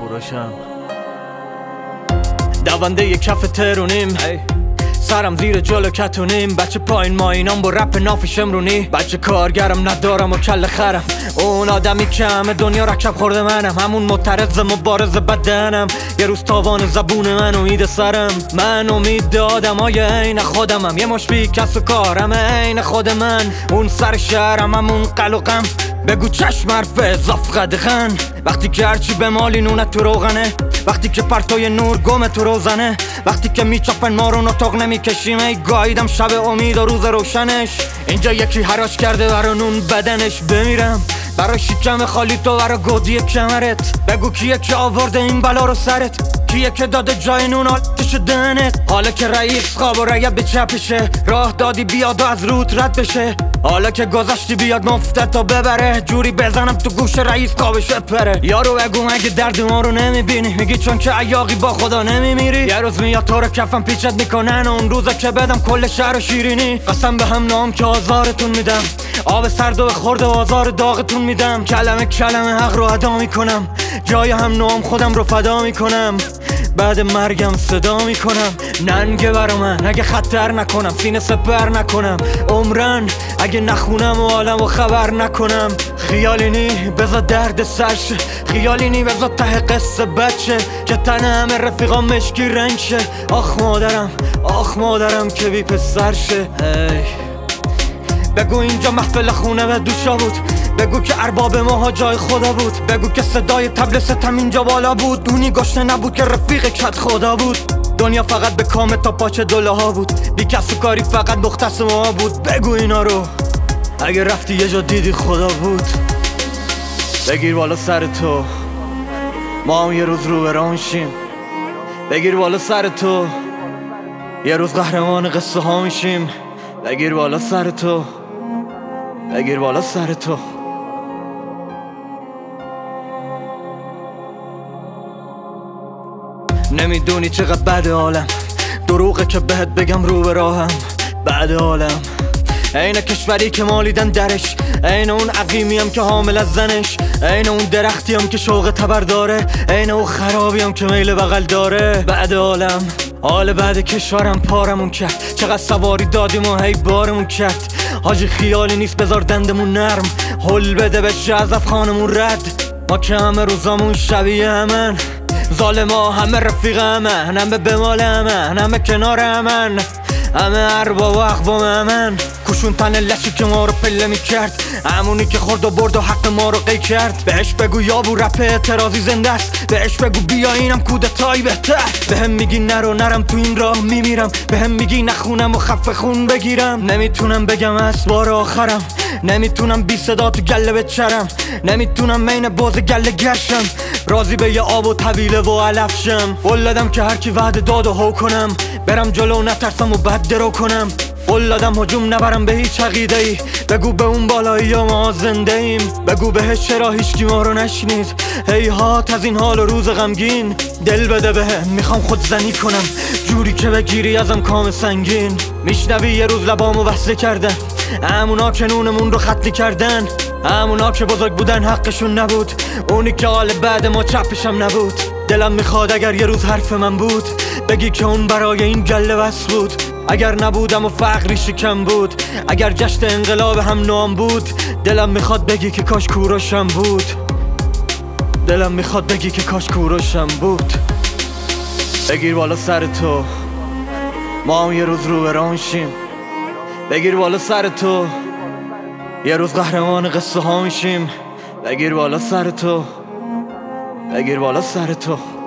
کوروشم دونده یک کف ترونیم سرم زیر جلو کتونیم بچه پایین ماینام با رپ ناف شمرونی بچه کارگرم ندارم و کل خرم اون آدمی که همه دنیا رکب خورده منم همون معترض مبارز بدنم یه روز تاوان زبون من امید سرم من امید آدمای عین خودمم یه مش بی کس و کارم عین خود من اون سر شهرم همون قلقم بگو چشم حرف اضاف قدغن وقتی که هرچی به مالی نونت تو روغنه وقتی که پرتای نور گم تو روزنه وقتی که میچاپن ما رو نطاق نمیکشیم ای گاییدم شب امید و روز روشنش اینجا یکی حراج کرده برا نون بدنش بمیرم برا شکم خالی تو برا گودی کمرت بگو کیه که آورده این بلا رو سرت کیه که داده جای نون آلتش دهنت حالا که رئیس خواب و رگب به چپشه راه دادی بیاد و از رود رد بشه حالا که گذاشتی بیاد مفتت تا ببره جوری بزنم تو گوش رئیس کابش پره یارو بگو مگه درد ما رو نمیبینی میگی چون که عیاقی با خدا نمیمیری یه روز میاد تو رو کفم پیچت میکنن اون روزه که بدم کل شهر و شیرینی قسم به هم نام که آزارتون میدم آب سرد و خورده و آزار داغتون میدم کلمه کلمه حق رو ادا میکنم جای هم نام خودم رو فدا میکنم بعد مرگم صدا میکنم ننگه برا من اگه خطر نکنم سینه سپر نکنم عمرن اگه نخونم و عالم و خبر نکنم خیالی نی بذار درد سرشه خیالی نی بذار ته قصه بچه که تن همه رفیقا مشکی رنگ شه آخ مادرم که بی پسر شه بگو اینجا محفل خونه و دوشا بود بگو که ارباب ماها جای خدا بود بگو که صدای تبل ستم اینجا بالا بود اونی گشنه نبود که رفیق کت خدا بود دنیا فقط به کام تا پاچه دوله ها بود بی کس و کاری فقط مختص ما بود بگو اینا رو اگه رفتی یه جا دیدی خدا بود بگیر بالا سر تو ما هم یه روز رو برانشیم بگیر بالا سر تو یه روز قهرمان قصه ها میشیم بگیر بالا سر تو بگیر بالا سر تو نمیدونی چقدر بد عالم دروغه که بهت بگم رو به راهم بعد عالم عین کشوری که مالیدن درش عین اون عقیمیم که حامل از زنش عین اون درختیم که شوق تبر داره عین اون خرابیم که میل بغل داره بعد عالم حال بعد کشورم پارمون کرد چقدر سواری دادیم و هی بارمون کرد حاجی خیالی نیست بذار دندمون نرم حل بده بشه از افخانمون رد ما که همه روزامون شبیه همن ظالما همه رفیق همه به مال همه کنار همه ارباب و اقوام همن کشون تن لشی که ما رو پله میکرد همونی که خورد و برد و حق ما رو قی کرد بهش بگو یابو رپ اعتراضی زنده است بهش بگو بیا اینم کودتایی بهتر بهم میگی نرو نرم تو این راه میمیرم بهم میگی نخونم و خفه خون بگیرم نمیتونم بگم از بار آخرم نمیتونم بی صدا تو گله بچرم نمیتونم مین باز گله گرشم راضی به یه آب و طویله و علفشم ولدم که هرکی وعده داد و هو کنم برم جلو نترسم و بد درو کنم ولدم هجوم نبرم به هیچ عقیده ای بگو به اون بالایی یا ما زنده ایم بگو بهش چرا هیچکی ما رو نشنید هی هات از این حال و روز غمگین دل بده بهم میخوام خودزنی کنم جوری که بگیری ازم کام سنگین میشنوی یه روز لبامو وصله کردن همونا که نونمون رو خطلی کردن همونا که بزرگ بودن حقشون نبود اونی که حال بعد ما چپشم نبود دلم میخواد اگر یه روز حرف من بود بگی که اون برای این گله بس بود اگر نبودم و فقری شکم بود اگر جشن انقلاب هم نام بود دلم میخواد بگی که کاش کوروشم بود دلم میخواد بگی که کاش کوروشم بود بگیر بالا سر تو ما هم یه روز رو برانشیم بگیر بالا سر تو یه روز قهرمان قصه ها میشیم بگیر بالا سر تو بگیر بالا سر تو